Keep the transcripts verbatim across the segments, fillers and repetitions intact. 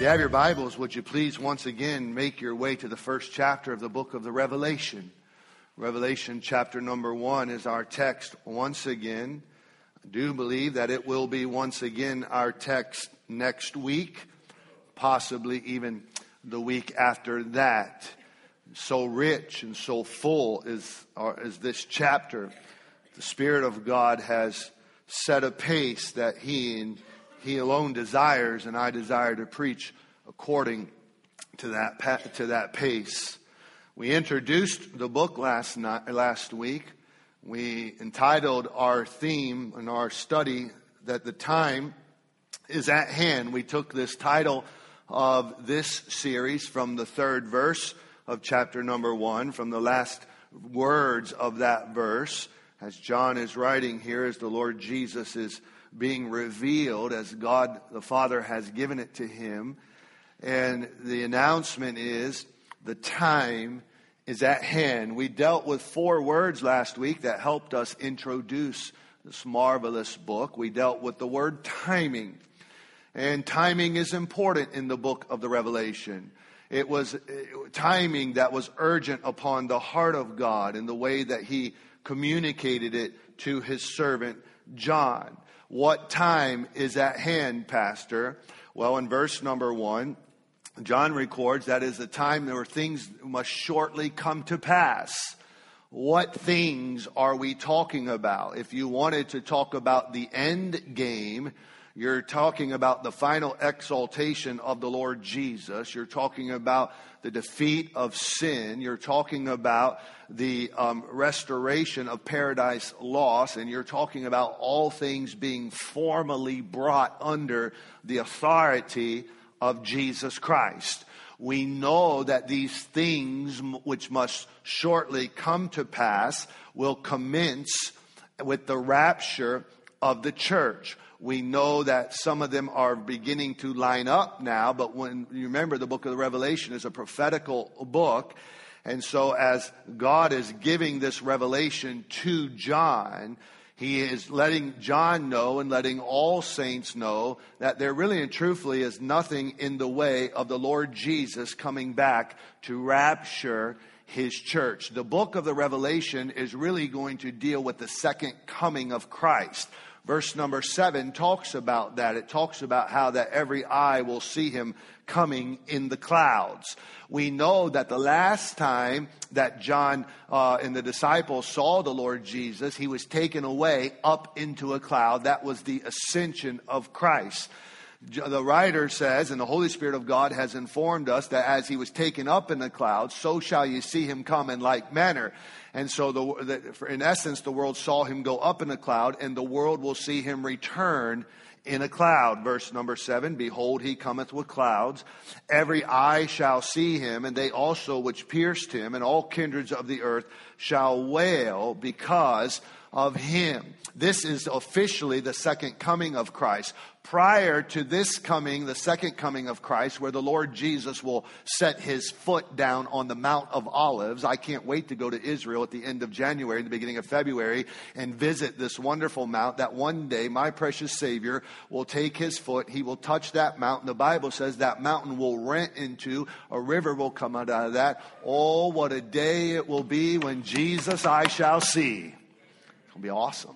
If you have your Bibles, would you please once again make your way to the first chapter of the book of the Revelation. Revelation chapter number one is our text once again. I do believe that it will be once again our text next week, possibly even the week after that. So rich and so full is, uh, is this chapter. The Spirit of God has set a pace that He and He alone desires, and I desire to preach according to that to that pace. We introduced the book last night, last week. We entitled our theme in our study that the time is at hand. We took this title of this series from the third verse of chapter number one, from the last words of that verse, as John is writing here, as the Lord Jesus is being revealed, as God the Father has given it to him. And the announcement is, the time is at hand. We dealt with four words last week that helped us introduce this marvelous book. We dealt with the word timing. And timing is important in the book of the Revelation. It was timing that was urgent upon the heart of God in the way that He communicated it to His servant John. What time is at hand, Pastor? Well, in verse number one, John records that is the time where things must shortly come to pass. What things are we talking about? If you wanted to talk about the end game, you're talking about the final exaltation of the Lord Jesus. You're talking about the defeat of sin. You're talking about the um, restoration of paradise lost. And you're talking about all things being formally brought under the authority of Jesus Christ. We know that these things which must shortly come to pass will commence with the rapture of the church. We know that some of them are beginning to line up now, but when you remember, the book of the Revelation is a prophetical book. And so as God is giving this revelation to John, He is letting John know and letting all saints know that there really and truthfully is nothing in the way of the Lord Jesus coming back to rapture His church. The book of the Revelation is really going to deal with the second coming of Christ. Verse number seven talks about that. It talks about how that every eye will see Him coming in the clouds. We know that the last time that John uh, and the disciples saw the Lord Jesus, He was taken away up into a cloud. That was the ascension of Christ. The writer says, and the Holy Spirit of God has informed us, that as He was taken up in the clouds, so shall you see Him come in like manner. And so, the, the, in essence, the world saw Him go up in a cloud, and the world will see Him return in a cloud. Verse number seven, behold, He cometh with clouds. Every eye shall see Him, and they also which pierced Him, and all kindreds of the earth shall wail because of Him. This is officially the second coming of Christ. Prior to this coming, the second coming of Christ, where the Lord Jesus will set His foot down on the Mount of Olives. I can't wait to go to Israel at the end of January, the beginning of February, and visit this wonderful mount that one day my precious Savior will take His foot. He will touch that mountain. The Bible says that mountain will rent into, a river will come out of that. Oh, what a day it will be when Jesus I shall see. It's going to be awesome.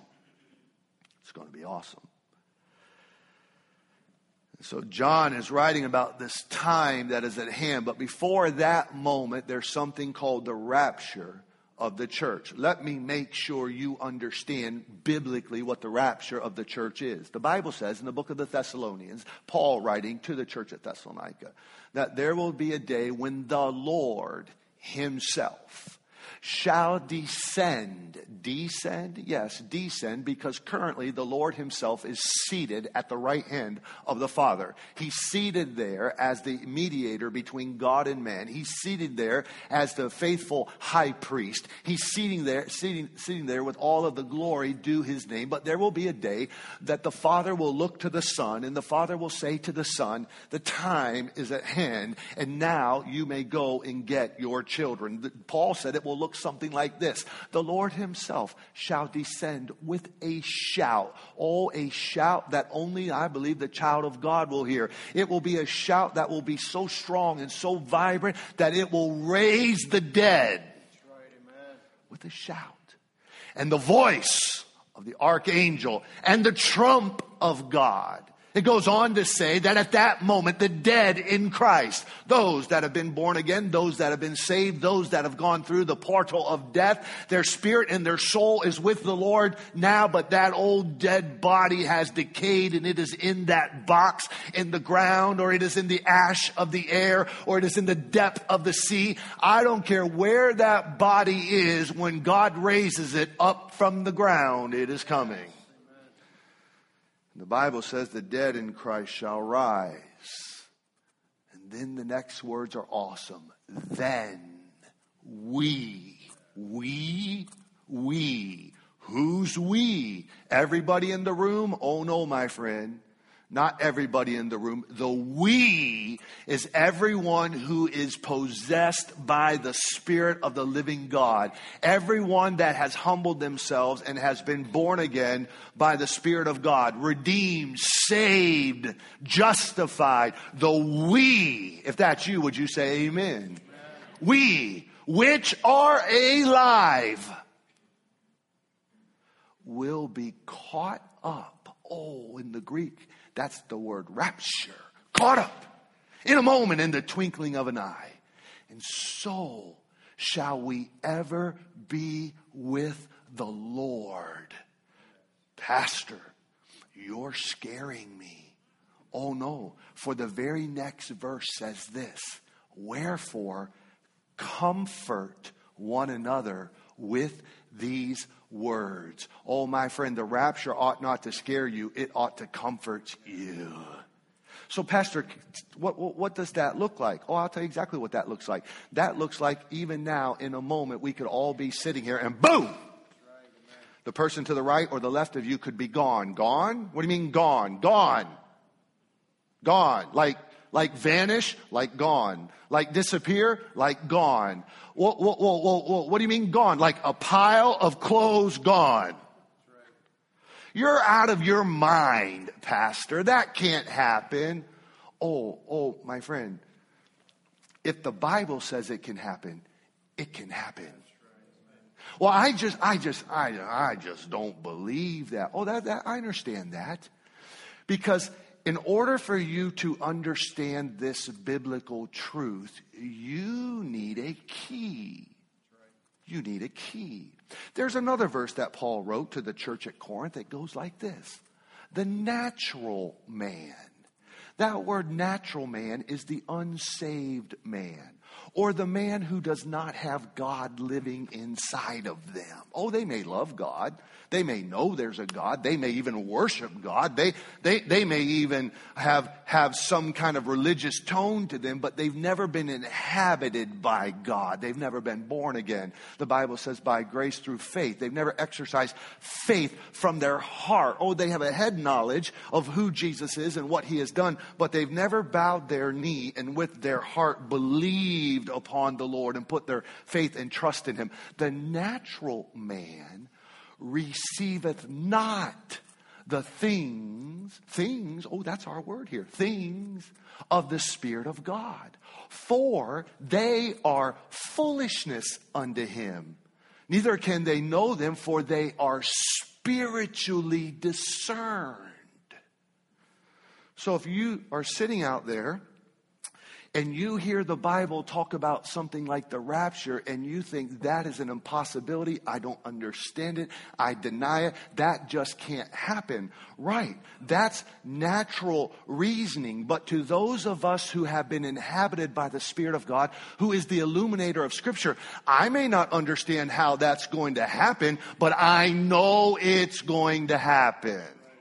It's going to be awesome. So John is writing about this time that is at hand. But before that moment, there's something called the rapture of the church. Let me make sure you understand biblically what the rapture of the church is. The Bible says in the book of the Thessalonians, Paul writing to the church at Thessalonica, that there will be a day when the Lord Himself shall descend. Descend? Yes, descend, because currently the Lord Himself is seated at the right hand of the Father. He's seated there as the mediator between God and man. He's seated there as the faithful high priest. He's seating there, sitting, sitting there with all of the glory due His name. But there will be a day that the Father will look to the Son, and the Father will say to the Son, the time is at hand, and now you may go and get your children. Paul said it will look looks something like this. The Lord himself shall descend with a shout. Oh, a shout that only, I believe, the child of God will hear. It will be a shout that will be so strong and so vibrant that it will raise the dead. That's right, amen. With a shout. And the voice of the archangel and the trump of God. It goes on to say that at that moment, the dead in Christ, those that have been born again, those that have been saved, those that have gone through the portal of death, their spirit and their soul is with the Lord now, but that old dead body has decayed and it is in that box in the ground, or it is in the ash of the air, or it is in the depth of the sea. I don't care where that body is, when God raises it up from the ground, it is coming. The Bible says the dead in Christ shall rise. And then the next words are awesome. Then we, we, we. Who's we? Everybody in the room? Oh no, my friend. Not everybody in the room. The we is everyone who is possessed by the Spirit of the living God. Everyone that has humbled themselves and has been born again by the Spirit of God. Redeemed, saved, justified. The we, if that's you, would you say amen? Amen. We, which are alive, will be caught up. Oh, in the Greek, that's the word rapture. Caught up in a moment, in the twinkling of an eye. And so shall we ever be with the Lord. Pastor, you're scaring me. Oh no, for the very next verse says this. Wherefore, comfort one another with these words. Oh, my friend, the rapture ought not to scare you. It ought to comfort you. So, Pastor, what, what, what does that look like? Oh, I'll tell you exactly what that looks like. That looks like even now, in a moment, we could all be sitting here and boom! The person to the right or the left of you could be gone. Gone? What do you mean gone? Gone. Gone. Like, like vanish? Like gone. Like disappear? Like gone. Whoa, whoa, whoa, whoa, whoa. What do you mean gone? Like a pile of clothes gone. You're out of your mind, Pastor. That can't happen. Oh, oh, my friend. If the Bible says it can happen, it can happen. Well, I just, I just, I, I just don't believe that. Oh, that, that, I understand that. Because in order for you to understand this biblical truth, you need a key. You need a key. There's another verse that Paul wrote to the church at Corinth that goes like this. The natural man. That word natural man is the unsaved man, or the man who does not have God living inside of them. Oh, they may love God. They may know there's a God. They may even worship God. They, they, they may even have, have some kind of religious tone to them, but they've never been inhabited by God. They've never been born again. The Bible says by grace through faith. They've never exercised faith from their heart. Oh, they have a head knowledge of who Jesus is and what he has done, but they've never bowed their knee and with their heart believed upon the Lord and put their faith and trust in him. The natural man receiveth not the things, things, oh, that's our word here, things of the Spirit of God. For they are foolishness unto him. Neither can they know them, for they are spiritually discerned. So if you are sitting out there and you hear the Bible talk about something like the rapture and you think that is an impossibility, I don't understand it, I deny it, that just can't happen. Right, that's natural reasoning. But to those of us who have been inhabited by the Spirit of God, who is the illuminator of Scripture, I may not understand how that's going to happen, but I know it's going to happen.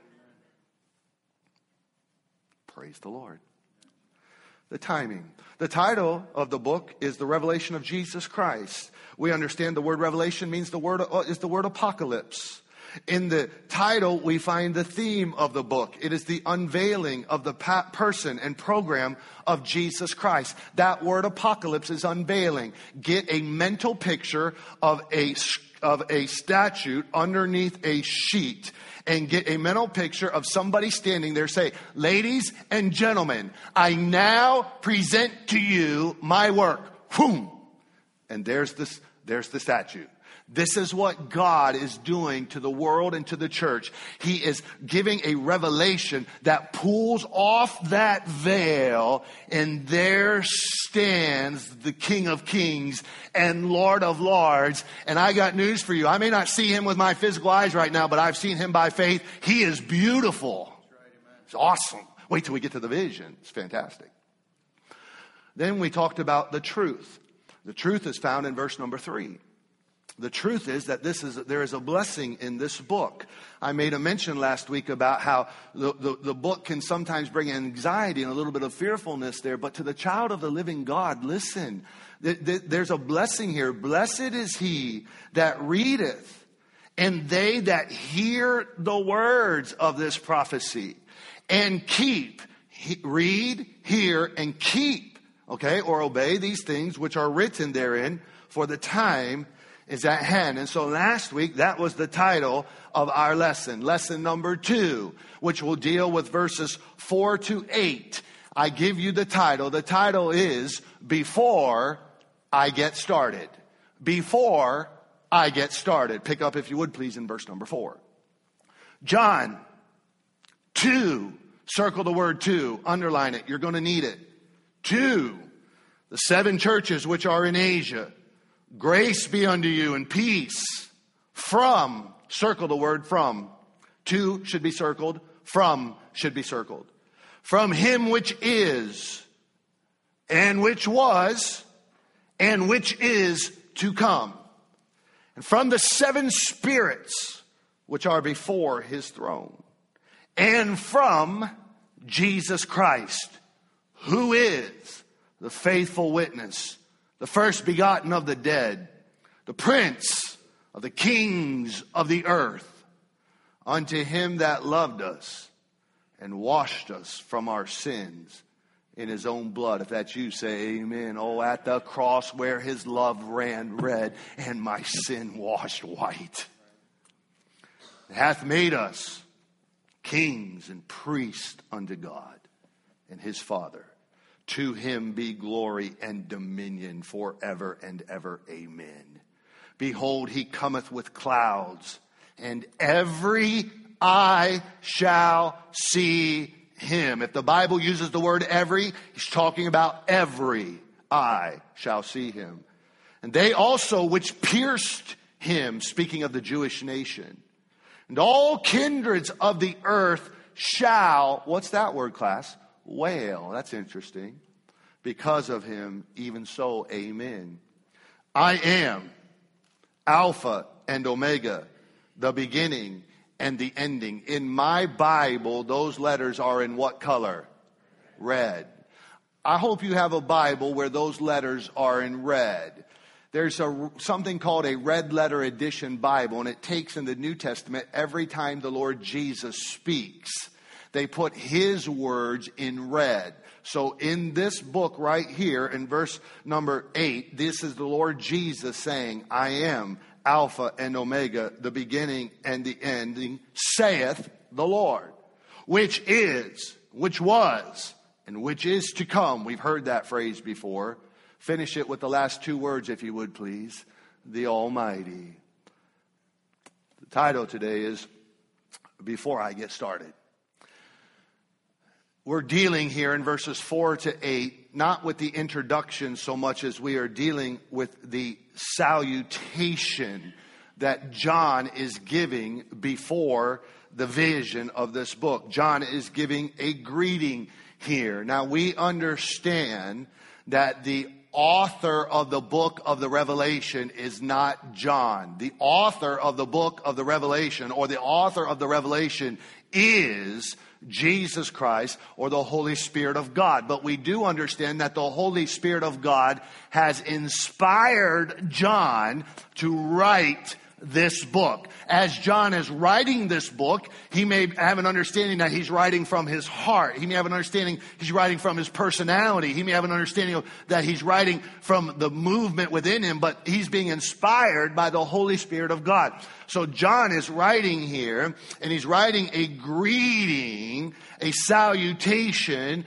Praise the Lord. The timing. The title of the book is The Revelation of Jesus Christ. We understand the word revelation means the word is the word apocalypse. In the title, we find the theme of the book. It is the unveiling of the pa- person and program of Jesus Christ. That word apocalypse is unveiling. Get a mental picture of a, of a statute underneath a sheet and get a mental picture of somebody standing there. Say, ladies and gentlemen, I now present to you my work. Whoom. And there's this, there's the statute. This is what God is doing to the world and to the church. He is giving a revelation that pulls off that veil, and there stands the King of Kings and Lord of Lords. And I got news for you. I may not see him with my physical eyes right now, but I've seen him by faith. He is beautiful. It's awesome. Wait till we get to the vision. It's fantastic. Then we talked about the truth. The truth is found in verse number three. The truth is that this is there is a blessing in this book. I made a mention last week about how the, the, the book can sometimes bring anxiety and a little bit of fearfulness there. But to the child of the living God, listen, th- th- there's a blessing here. Blessed is he that readeth, and they that hear the words of this prophecy, and keep, he, read, hear, and keep, okay, or obey these things which are written therein, for the time is at hand. And so last week, that was the title of our lesson. Lesson number two, which will deal with verses four to eight. I give you the title. The title is Before I Get Started. Before I Get Started. Pick up, if you would, please, in verse number four. John two. Circle the word two. Underline it. You're going to need it. Two. The seven churches which are in Asia. Grace be unto you and peace from, circle the word from. To should be circled. From should be circled. From him which is, and which was, and which is to come. And from the seven spirits which are before his throne. And from Jesus Christ, who is the faithful witness, the first begotten of the dead, the prince of the kings of the earth, unto him that loved us and washed us from our sins in his own blood. If that's you, say amen. Oh, at the cross where his love ran red and my sin washed white. Hath made us kings and priests unto God and his Father. To him be glory and dominion forever and ever. Amen. Behold, he cometh with clouds, and every eye shall see him. If the Bible uses the word every, he's talking about every eye shall see him. And they also which pierced him, speaking of the Jewish nation. And all kindreds of the earth shall, what's that word, class? Wail. That's interesting. Because of him, even so, amen. I am Alpha and Omega, the beginning and the ending. In my Bible, those letters are in what color? Red. I hope you have a Bible where those letters are in red. There's a, something called a red letter edition Bible, and it takes in the New Testament every time the Lord Jesus speaks. They put his words in red. So in this book right here, in verse number eight, this is the Lord Jesus saying, I am Alpha and Omega, the beginning and the ending, saith the Lord, which is, which was, and which is to come. We've heard that phrase before. Finish it with the last two words, if you would, please. The Almighty. The title today is Before I Get Started. We're dealing here in verses four to eight, not with the introduction so much as we are dealing with the salutation that John is giving before the vision of this book. John is giving a greeting here. Now we understand that the author of the book of the Revelation is not John. The author of the book of the Revelation, or the author of the Revelation, is Jesus Christ, or the Holy Spirit of God. But we do understand that the Holy Spirit of God has inspired John to write this book. As John is writing this book, he may have an understanding that he's writing from his heart. He may have an understanding he's writing from his personality. He may have an understanding of, that he's writing from the movement within him, but he's being inspired by the Holy Spirit of God. So John is writing here, and he's writing a greeting, a salutation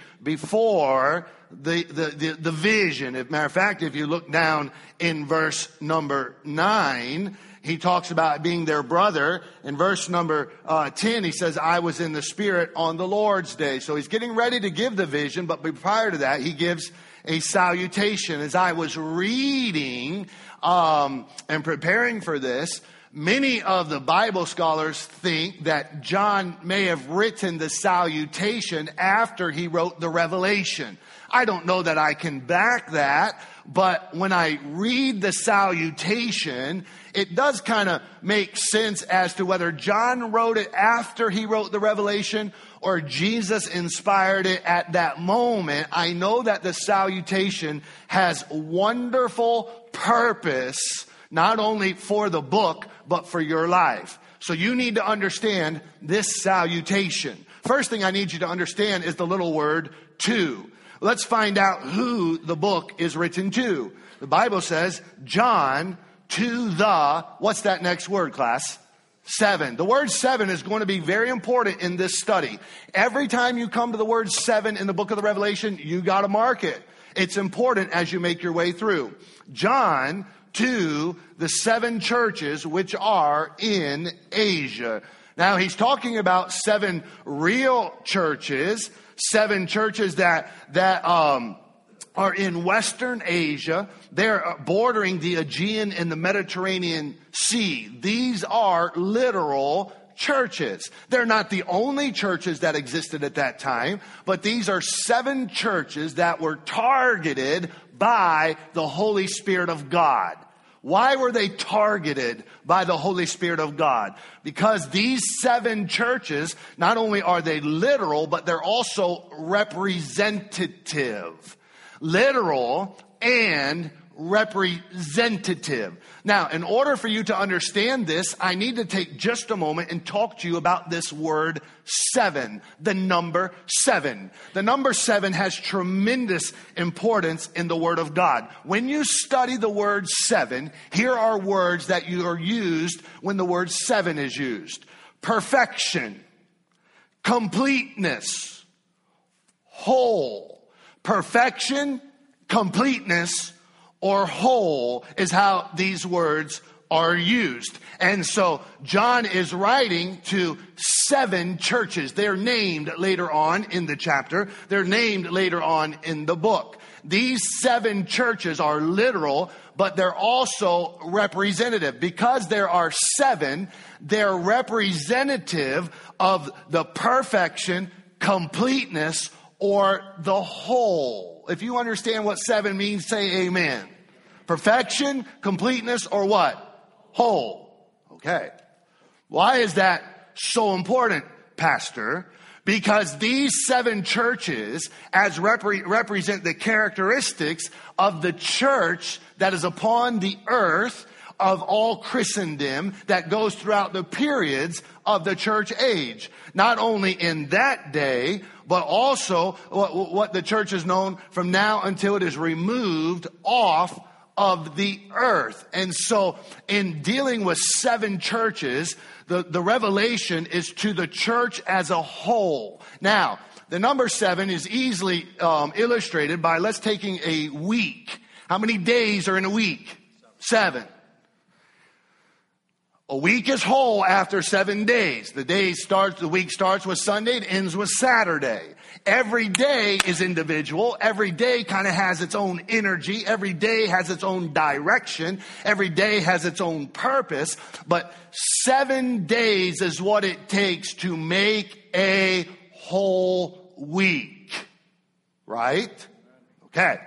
before the, the, the, the vision. As a matter of fact, if you look down in verse number nine, he talks about being their brother. In verse number uh, ten, he says, I was in the Spirit on the Lord's day. So he's getting ready to give the vision, but prior to that, he gives a salutation. As I was reading um, and preparing for this, many of the Bible scholars think that John may have written the salutation after he wrote the Revelation. I don't know that I can back that, but when I read the salutation, it does kind of make sense as to whether John wrote it after he wrote the Revelation or Jesus inspired it at that moment. I know that the salutation has wonderful purpose, not only for the book, but for your life. So you need to understand this salutation. First thing I need you to understand is the little word to. Let's find out who the book is written to. The Bible says, John to the, what's that next word, class? Seven. The word seven is going to be very important in this study. Every time you come to the word seven in the book of the Revelation, you got to mark it. It's important as you make your way through. John to the seven churches which are in Asia. Now he's talking about seven real churches, seven churches that that um, are in Western Asia. They're bordering the Aegean and the Mediterranean Sea. These are literal churches. They're not the only churches that existed at that time, but these are seven churches that were targeted by the Holy Spirit of God. Why were they targeted by the Holy Spirit of God? Because these seven churches, not only are they literal, but they're also representative. Literal and representative. Now, in order for you to understand this, I need to take just a moment and talk to you about this word seven, the number seven. The number seven has tremendous importance in the Word of God. When you study the word seven, here are words that you are used when the word seven is used. Perfection, completeness, whole. Perfection, completeness, or whole is how these words are used. And so John is writing to seven churches. They're named later on in the chapter. They're named later on in the book. These seven churches are literal, but they're also representative. Because there are seven, they're representative of the perfection, completeness, or the whole. If you understand what seven means, say amen. Perfection, completeness, or what? Whole. Okay. Why is that so important, Pastor? Because these seven churches as repre- represent the characteristics of the church that is upon the earth of all Christendom that goes throughout the periods of the church age. Not only in that day, but also what, what the church is known from now until it is removed off of the earth. And so in dealing with seven churches, the, the revelation is to the church as a whole. Now, the number seven is easily um, illustrated by let's taking a week. How many days are in a week? Seven. A week is whole after seven days. The day starts, the week starts with Sunday, it ends with Saturday. Every day is individual. Every day kind of has its own energy. Every day has its own direction. Every day has its own purpose. But seven days is what it takes to make a whole week. Right? Okay.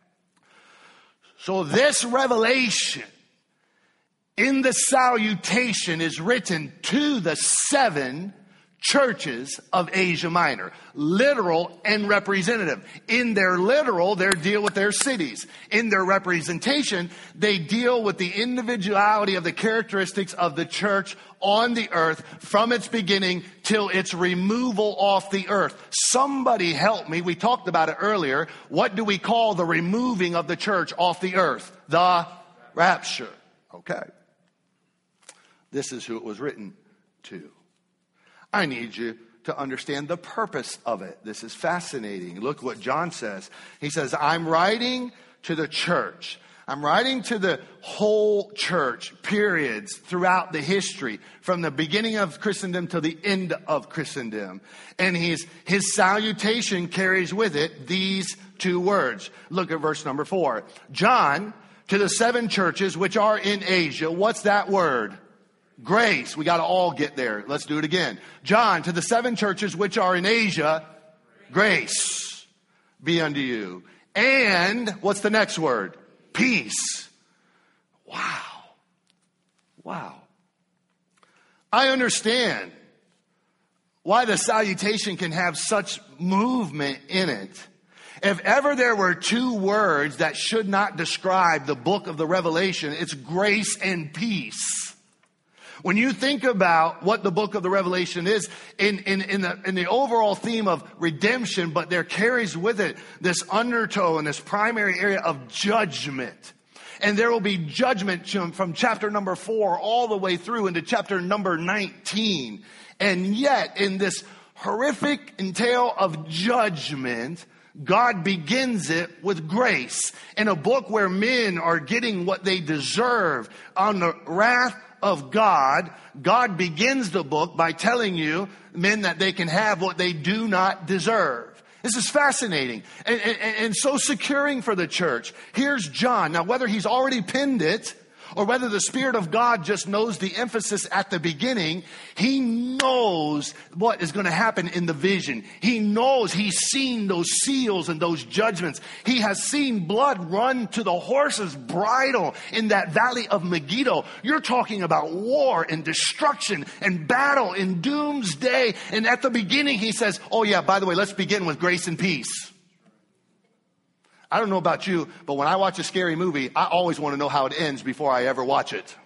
So this revelation in the salutation is written to the seven churches of Asia Minor. Literal and representative. In their literal, they deal with their cities. In their representation, they deal with the individuality of the characteristics of the church on the earth from its beginning till its removal off the earth. Somebody help me. We talked about it earlier. What do we call the removing of the church off the earth? The rapture. Okay. This is who it was written to. I need you to understand the purpose of it. This is fascinating. Look what John says. He says, I'm writing to the church. I'm writing to the whole church, periods, throughout the history, from the beginning of Christendom to the end of Christendom. And he's, his salutation carries with it these two words. Look at verse number four. John, to the seven churches which are in Asia. What's that word? Grace. We got to all get there. Let's do it again. John, to the seven churches which are in Asia, grace be unto you. And what's the next word? Peace. Wow. Wow. I understand why the salutation can have such movement in it. If ever there were two words that should not describe the book of the Revelation, it's grace and peace. When you think about what the book of the Revelation is in, in, in, the, in the overall theme of redemption, but there carries with it this undertow and this primary area of judgment. And there will be judgment from chapter number four all the way through into chapter number nineteen. And yet in this horrific entail of judgment, God begins it with grace. In a book where men are getting what they deserve on the wrath of God, God begins the book by telling you, men, that they can have what they do not deserve. This is fascinating and, and, and so securing for the church. Here's John. Now, whether he's already penned it or whether the Spirit of God just knows the emphasis at the beginning, he knows what is going to happen in the vision. He knows, he's seen those seals and those judgments. He has seen blood run to the horse's bridle in that valley of Megiddo. You're talking about war and destruction and battle in doomsday. And at the beginning he says, oh yeah, by the way, let's begin with grace and peace. I don't know about you, but when I watch a scary movie, I always want to know how it ends before I ever watch it.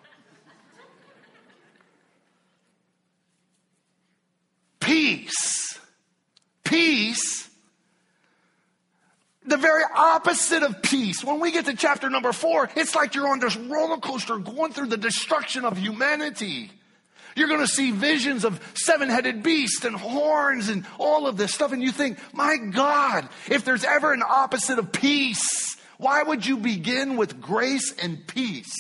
Peace. Peace. The very opposite of peace. When we get to chapter number four, it's like you're on this roller coaster going through the destruction of humanity. You're going to see visions of seven-headed beasts and horns and all of this stuff. And you think, my God, if there's ever an opposite of peace, why would you begin with grace and peace?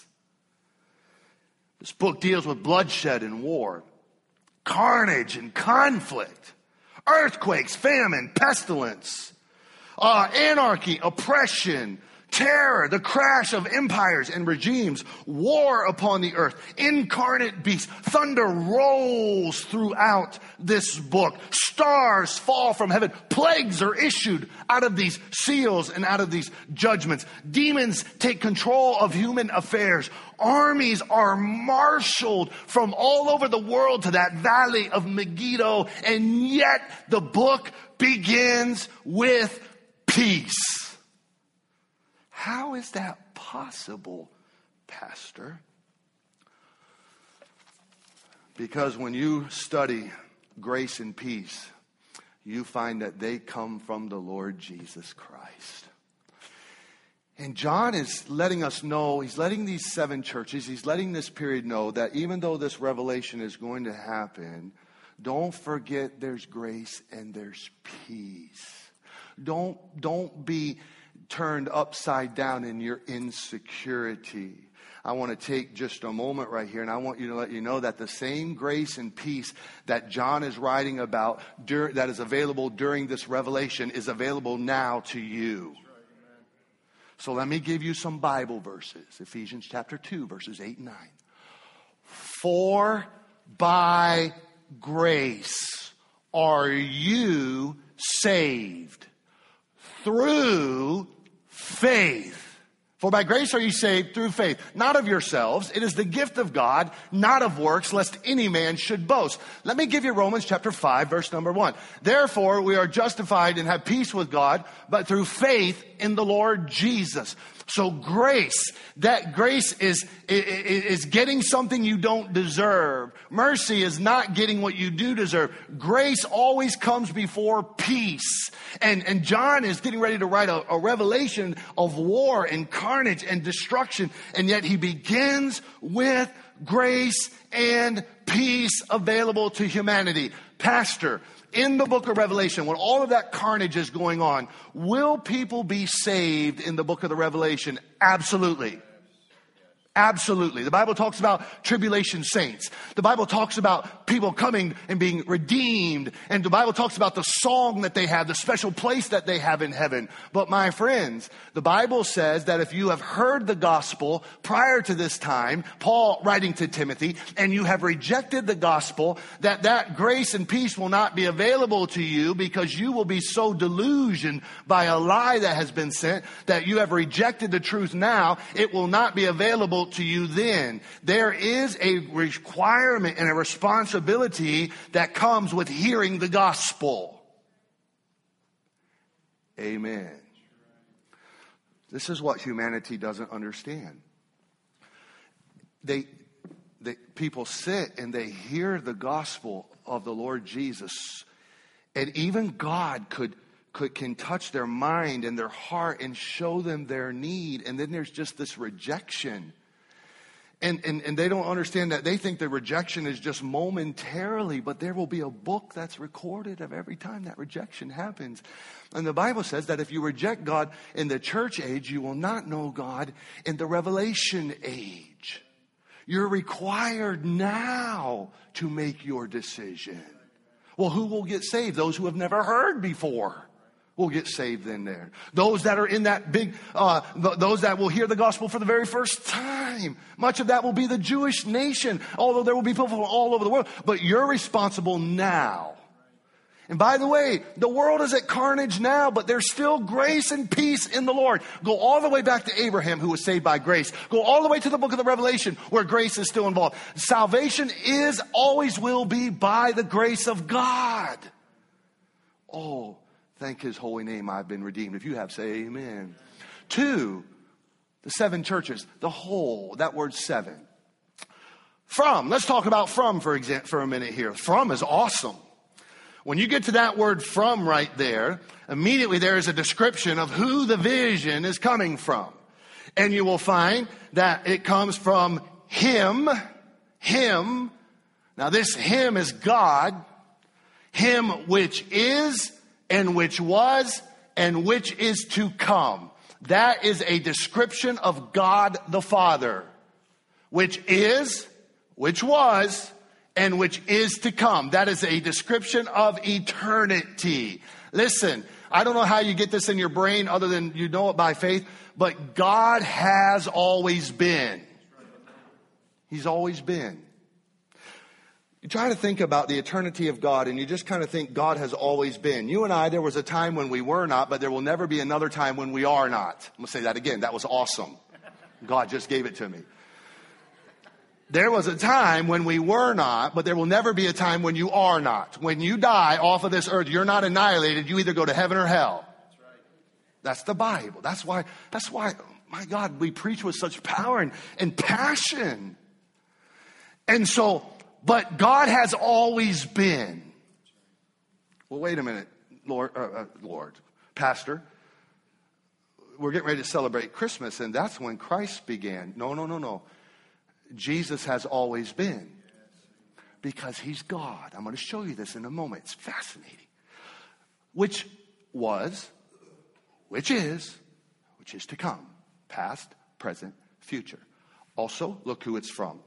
This book deals with bloodshed and war, carnage and conflict, earthquakes, famine, pestilence, uh, anarchy, oppression, terror, the crash of empires and regimes, war upon the earth, incarnate beasts. Thunder rolls throughout this book. Stars fall from heaven. Plagues are issued out of these seals and out of these judgments. Demons take control of human affairs. Armies are marshaled from all over the world to that valley of Megiddo. And yet the book begins with peace. How is that possible, Pastor? Because when you study grace and peace, you find that they come from the Lord Jesus Christ. And John is letting us know, he's letting these seven churches, he's letting this period know that even though this revelation is going to happen, don't forget there's grace and there's peace. Don't, don't be turned upside down in your insecurity. I want to take just a moment right here, and I want you to let you know that the same grace and peace that John is writing about dur- that is available during this revelation is available now to you. So let me give you some Bible verses. Ephesians chapter two, verses eight and nine. For by grace are you saved through faith. For by grace are ye saved through faith, not of yourselves. It is the gift of God, not of works, lest any man should boast. Let me give you Romans chapter five, verse number one. Therefore, we are justified and have peace with God, but through faith in the Lord Jesus. So grace, that grace is, is, is getting something you don't deserve. Mercy is not getting what you do deserve. Grace always comes before peace. And, and John is getting ready to write a, a revelation of war and carnage and destruction. And yet he begins with grace and peace available to humanity. Pastor, in the book of Revelation, when all of that carnage is going on, will people be saved in the book of the Revelation? Absolutely. Absolutely. The Bible talks about tribulation saints. The Bible talks about people coming and being redeemed. And the Bible talks about the song that they have, the special place that they have in heaven. But my friends, the Bible says that if you have heard the gospel prior to this time, Paul writing to Timothy, and you have rejected the gospel, that that grace and peace will not be available to you because you will be so delusioned by a lie that has been sent that you have rejected the truth now. It will not be available to you then. There is a requirement and a responsibility that comes with hearing the gospel. Amen. This is what humanity doesn't understand. They, they people sit and they hear the gospel of the Lord Jesus, and even God could could can touch their mind and their heart and show them their need, and then there's just this rejection. And, and and they don't understand that. They think the rejection is just momentarily, but there will be a book that's recorded of every time that rejection happens. And the Bible says that if you reject God in the church age, you will not know God in the revelation age. You're required now to make your decision. Well, who will get saved? Those who have never heard before will get saved in there. Those that are in that big, uh, th- those that will hear the gospel for the very first time. Much of that will be the Jewish nation, although there will be people from all over the world. But you're responsible now. And by the way, the world is at carnage now, but there's still grace and peace in the Lord. Go all the way back to Abraham, who was saved by grace. Go all the way to the book of the Revelation, where grace is still involved. Salvation is, always will be, by the grace of God. Oh, thank his holy name, I've been redeemed. If you have, say amen. Two, the seven churches, the whole, that word seven. From, let's talk about from for example, for a minute here. From is awesome. When you get to that word from right there, immediately there is a description of who the vision is coming from. And you will find that it comes from him, him. Now this him is God, him which is, and which was, and which is to come. That is a description of God the Father, which is, which was, and which is to come. That is a description of eternity. Listen, I don't know how you get this in your brain other than you know it by faith, but God has always been. He's always been. You try to think about the eternity of God, and you just kind of think God has always been. You and I, there was a time when we were not, but there will never be another time when we are not. I'm going to say that again. That was awesome. God just gave it to me. There was a time when we were not, but there will never be a time when you are not. When you die off of this earth, you're not annihilated. You either go to heaven or hell. That's right. That's the Bible. That's why, that's why, my God, we preach with such power and, and passion. And so, but God has always been. Well, wait a minute, Lord, uh, uh, Lord, Pastor. We're getting ready to celebrate Christmas, and that's when Christ began. No, no, no, no. Jesus has always been, because he's God. I'm going to show you this in a moment. It's fascinating. Which was, which is, which is to come. Past, present, future. Also, look who it's from.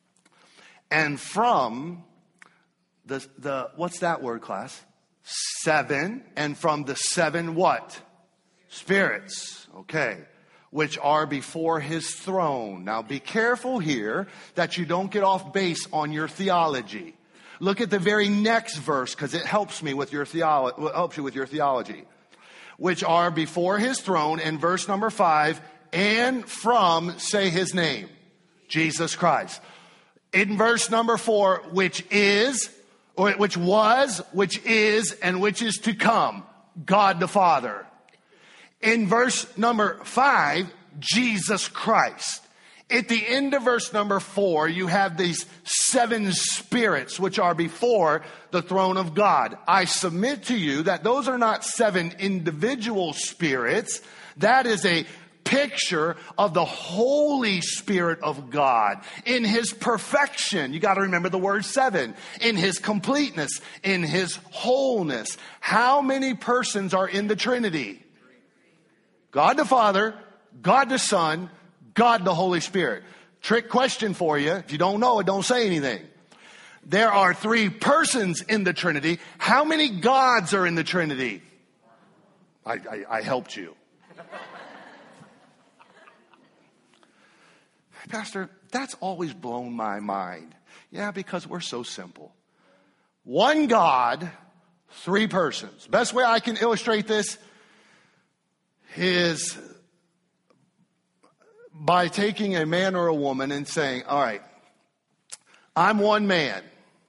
And from the, the what's that word, class? Seven. And from the seven what? Spirits. Okay. Which are before his throne. Now be careful here that you don't get off base on your theology. Look at the very next verse, because it helps me with your theology, helps you with your theology. Which are before his throne, in verse number five, and from, say his name, Jesus Christ. In verse number four, which is, or which was, which is, and which is to come, God the Father. In verse number five, Jesus Christ. At the end of verse number four, you have these seven spirits which are before the throne of God. I submit to you that those are not seven individual spirits. That is a picture of the Holy Spirit of God in his perfection. You got to remember the word seven. In his completeness, in his wholeness. How many persons are in the Trinity? God the Father, God the Son, God the Holy Spirit. Trick question for you. If you don't know it, don't say anything. There are three persons in the Trinity. How many gods are in the Trinity? I, I, I helped you. Pastor, that's always blown my mind. Yeah, because we're so simple. One God, three persons. Best way I can illustrate this is by taking a man or a woman and saying, all right, I'm one man.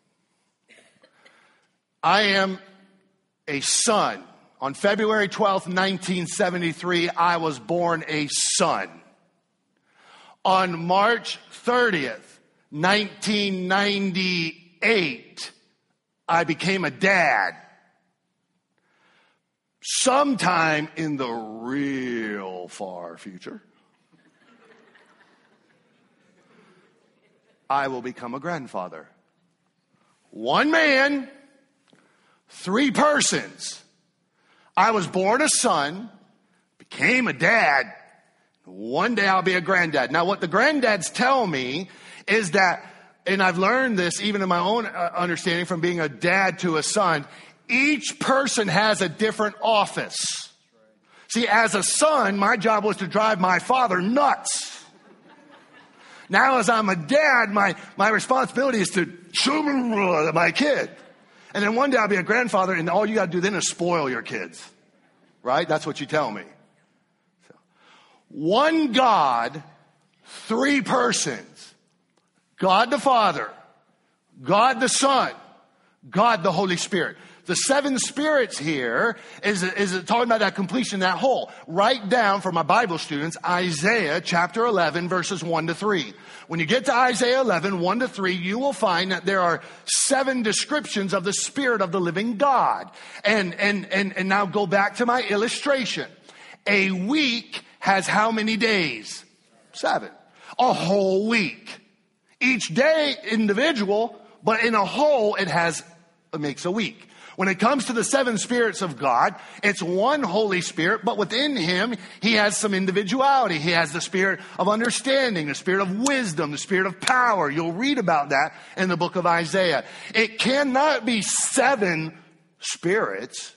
I am a son. On February twelfth, nineteen seventy-three, I was born a son. On March thirtieth, nineteen ninety-eight, I became a dad. Sometime in the real far future, I will become a grandfather. One man, three persons. I was born a son, became a dad. One day I'll be a granddad. Now what the granddads tell me is that, and I've learned this even in my own understanding from being a dad to a son, each person has a different office. See, as a son, my job was to drive my father nuts. Now as I'm a dad, my, my responsibility is to my kid. And then one day I'll be a grandfather and all you got to do then is spoil your kids. Right? That's what you tell me. So, one God, three persons. God the Father, God the Son, God the Holy Spirit. The seven spirits here is, is talking about that completion, that whole. Write down for my Bible students, Isaiah chapter eleven, verses one to three. When you get to Isaiah eleven, one to three, you will find that there are seven descriptions of the Spirit of the living God. And, and, and, and now go back to my illustration. A week has how many days? Seven. A whole week. Each day individual, but in a whole it has, it makes a week. When it comes to the seven spirits of God, it's one Holy Spirit, but within him, he has some individuality. He has the spirit of understanding, the spirit of wisdom, the spirit of power. You'll read about that in the book of Isaiah. It cannot be seven spirits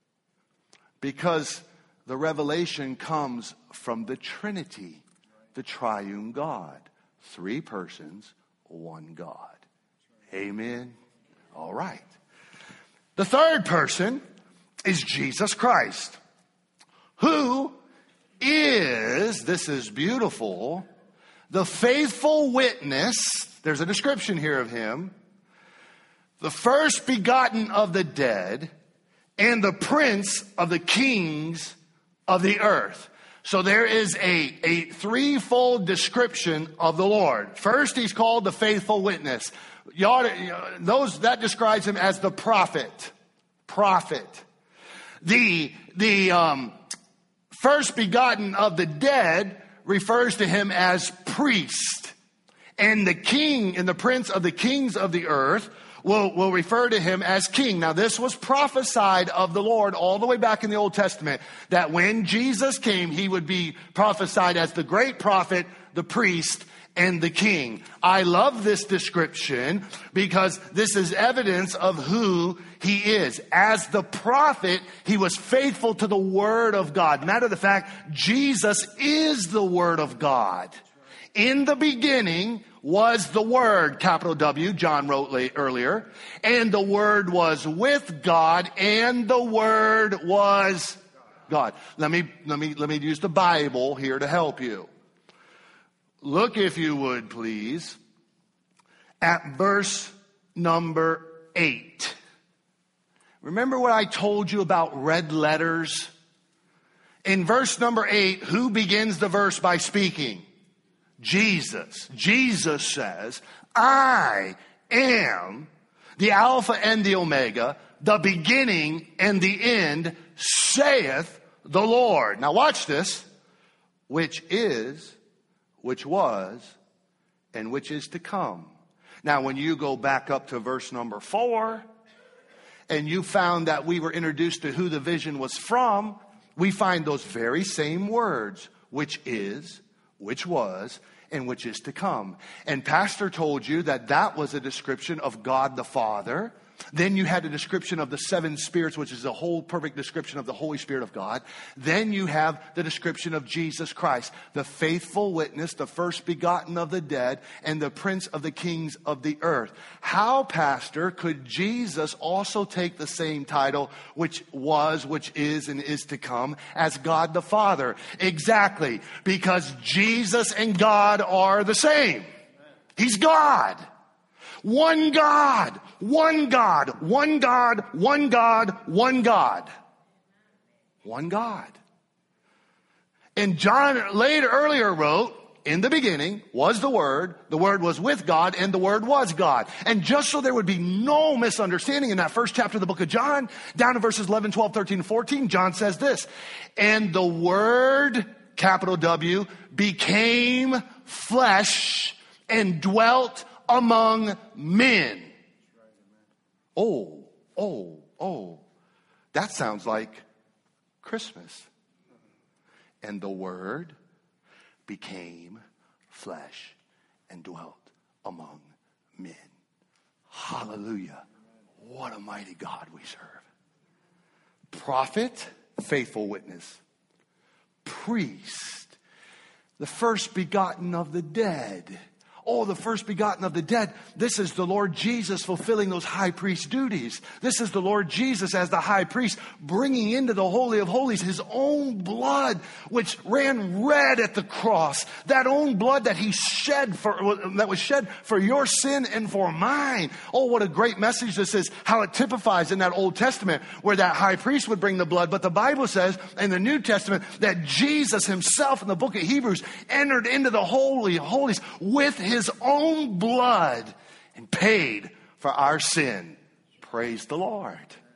because the revelation comes from the Trinity, the triune God. Three persons, one God. Amen. All right. The third person is Jesus Christ, who is, this is beautiful, the faithful witness, there's a description here of him, the first begotten of the dead, and the prince of the kings of the earth. So there is a, a threefold description of the Lord. First, he's called the faithful witness. You ought to, those, that describes him as the prophet. Prophet. The, the um, first begotten of the dead refers to him as priest. And the king and the prince of the kings of the earth will, will refer to him as king. Now this was prophesied of the Lord all the way back in the Old Testament, that when Jesus came, he would be prophesied as the great prophet, the priest, and the king. I love this description because this is evidence of who he is. As the prophet, he was faithful to the word of God. Matter of fact, Jesus is the word of God. In the beginning was the Word, capital W, John wrote late, earlier, and the Word was with God, and the Word was God. Let me, let me, let me use the Bible here to help you. Look, if you would, please, at verse number eight. Remember what I told you about red letters? In verse number eight, who begins the verse by speaking? Jesus. Jesus says, I am the Alpha and the Omega, the beginning and the end, saith the Lord. Now watch this. Which is, which was, and which is to come. Now when you go back up to verse number four, and you found that we were introduced to who the vision was from, we find those very same words, which is, which was, and which is to come. And Pastor told you that that was a description of God the Father. Then you had a description of the seven spirits, which is a whole perfect description of the Holy Spirit of God. Then you have the description of Jesus Christ, the faithful witness, the first begotten of the dead, and the prince of the kings of the earth. How, Pastor, could Jesus also take the same title, which was, which is, and is to come, as God the Father? Exactly, because Jesus and God are the same. He's God. One God, one God, one God, one God, one God. One God. And John later, earlier wrote, in the beginning was the Word, the Word was with God, and the Word was God. And just so there would be no misunderstanding, in that first chapter of the book of John, down to verses eleven, twelve, thirteen, and fourteen, John says this, and the Word, capital W, became flesh and dwelt among men. Oh, oh, oh. That sounds like Christmas. And the Word became flesh and dwelt among men. Hallelujah. What a mighty God we serve. Prophet, faithful witness. Priest, the first begotten of the dead. Oh, the first begotten of the dead. This is the Lord Jesus fulfilling those high priest duties. This is the Lord Jesus as the high priest bringing into the Holy of Holies his own blood, which ran red at the cross. That own blood that he shed for, that was shed for your sin and for mine. Oh, what a great message this is. How it typifies in that Old Testament where that high priest would bring the blood. But the Bible says in the New Testament that Jesus himself in the book of Hebrews entered into the Holy of Holies with his his own blood and paid for our sin. Praise the Lord.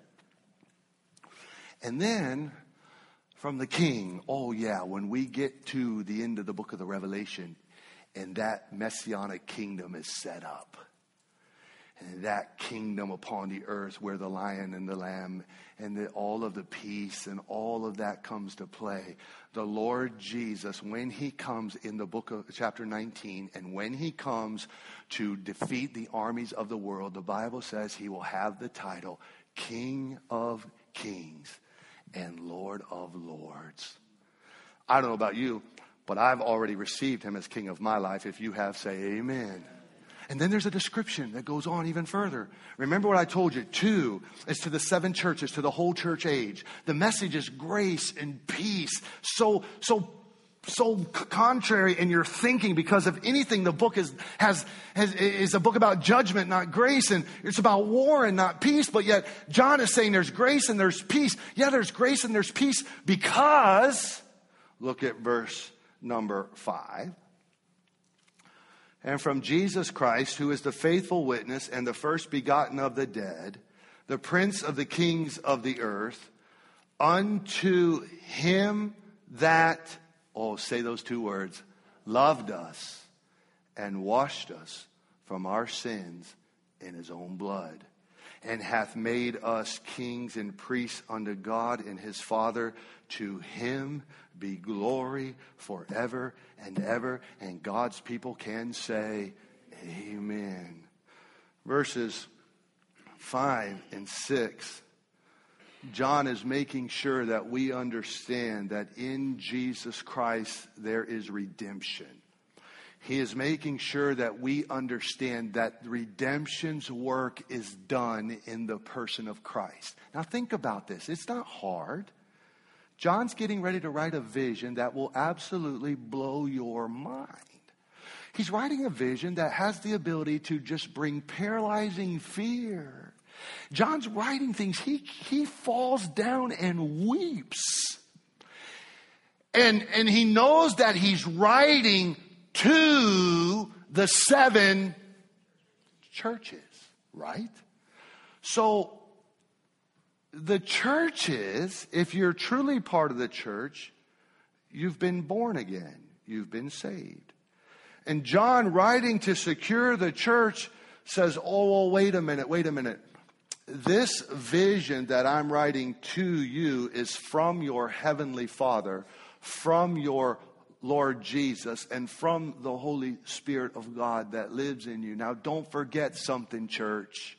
And then from the King, oh yeah, when we get to the end of the book of the Revelation and that messianic kingdom is set up, and that kingdom upon the earth where the lion and the lamb and the, all of the peace and all of that comes to play. The Lord Jesus, when he comes in the book of chapter nineteen, and when he comes to defeat the armies of the world, the Bible says he will have the title King of Kings and Lord of Lords. I don't know about you, but I've already received him as King of my life. If you have, say amen. And then there's a description that goes on even further. Remember what I told you. Two is to the seven churches, to the whole church age. The message is grace and peace. So, so, so contrary in your thinking, because if anything, the book is, has, has, is a book about judgment, not grace. And it's about war and not peace. But yet John is saying there's grace and there's peace. Yeah, there's grace and there's peace because, look at verse number five. And from Jesus Christ, who is the faithful witness and the first begotten of the dead, the prince of the kings of the earth, unto him that, oh, say those two words, loved us and washed us from our sins in his own blood, and hath made us kings and priests unto God and his Father. To him be glory forever and ever. And God's people can say, amen. Verses five and six. John is making sure that we understand that in Jesus Christ there is redemption. He is making sure that we understand that redemption's work is done in the person of Christ. Now think about this. It's not hard John's getting ready to write a vision that will absolutely blow your mind. He's writing a vision that has the ability to just bring paralyzing fear. John's writing things. He, he falls down and weeps. And, and he knows that he's writing to the seven churches, right? So the churches, if you're truly part of the church, you've been born again. You've been saved. And John, writing to secure the church, says, oh, well, wait a minute, wait a minute. This vision that I'm writing to you is from your heavenly Father, from your Lord Jesus, and from the Holy Spirit of God that lives in you. Now, don't forget something, church.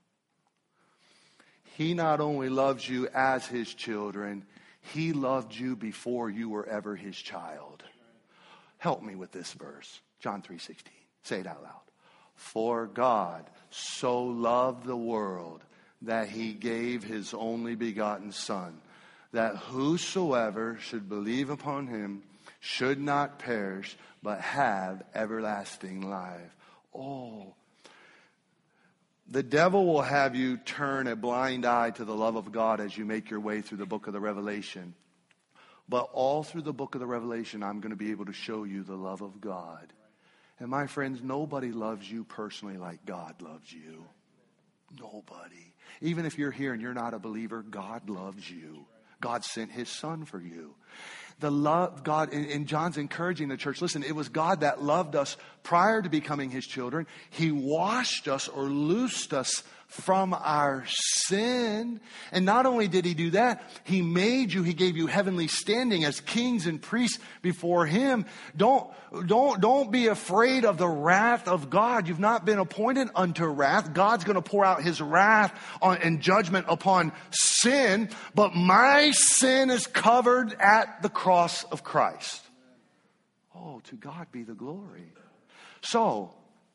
He not only loves you as his children, he loved you before you were ever his child. Help me with this verse. John three sixteen. Say it out loud. For God so loved the world that he gave his only begotten Son, that whosoever should believe upon him should not perish, but have everlasting life. Oh, the devil will have you turn a blind eye to the love of God as you make your way through the book of the Revelation. But all through the book of the Revelation, I'm going to be able to show you the love of God. And my friends, nobody loves you personally like God loves you. Nobody. Even if you're here and you're not a believer, God loves you. God sent his Son for you. The love, God, and John's encouraging the church, listen, it was God that loved us prior to becoming his children. He washed us or loosed us from our sin. And not only did he do that, he made you, he gave you heavenly standing as kings and priests before him. Don't, don't, don't be afraid of the wrath of God. You've not been appointed unto wrath. God's going to pour out his wrath on, and judgment upon sin. But my sin is covered at the cross of Christ. Oh, to God be the glory. So,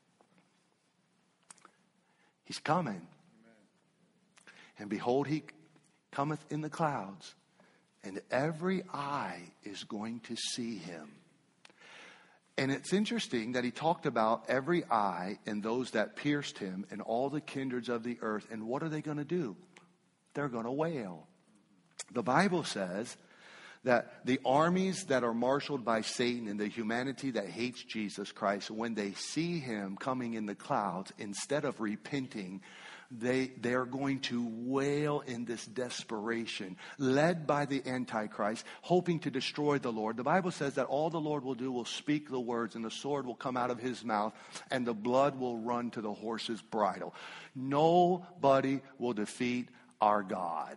he's coming. And behold, he cometh in the clouds, and every eye is going to see him. And it's interesting that he talked about every eye and those that pierced him and all the kindreds of the earth. And what are they going to do? They're going to wail. The Bible says that the armies that are marshaled by Satan and the humanity that hates Jesus Christ, when they see him coming in the clouds, instead of repenting, they, they're going to wail in this desperation, led by the Antichrist, hoping to destroy the Lord. The Bible says that all the Lord will do will speak the words, and the sword will come out of his mouth, and the blood will run to the horse's bridle. Nobody will defeat our God.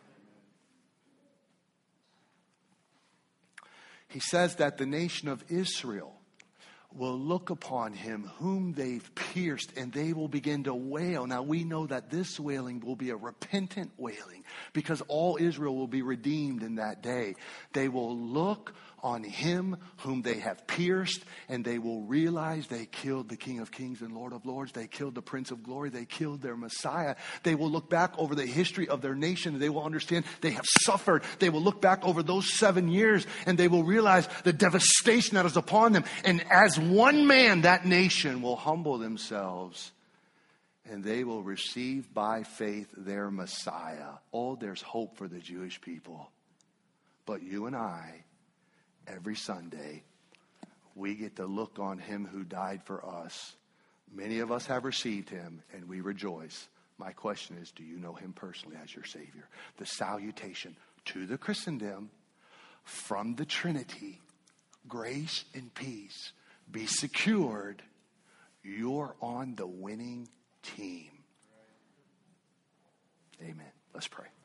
He says that the nation of Israel will look upon him whom they've pierced, and they will begin to wail. Now we know that this wailing will be a repentant wailing, because all Israel will be redeemed in that day. They will look on him whom they have pierced, and they will realize they killed the King of Kings and Lord of Lords. They killed the Prince of Glory. They killed their Messiah. They will look back over the history of their nation, and they will understand they have suffered. They will look back over those seven years, and they will realize the devastation that is upon them. And as one man, that nation will humble themselves, and they will receive by faith their Messiah. Oh, there's hope for the Jewish people. But you and I, every Sunday, we get to look on him who died for us. Many of us have received him, and we rejoice. My question is, do you know him personally as your Savior? The salutation to the Christendom from the Trinity, grace and peace, be secured. You're on the winning team. Amen. Let's pray.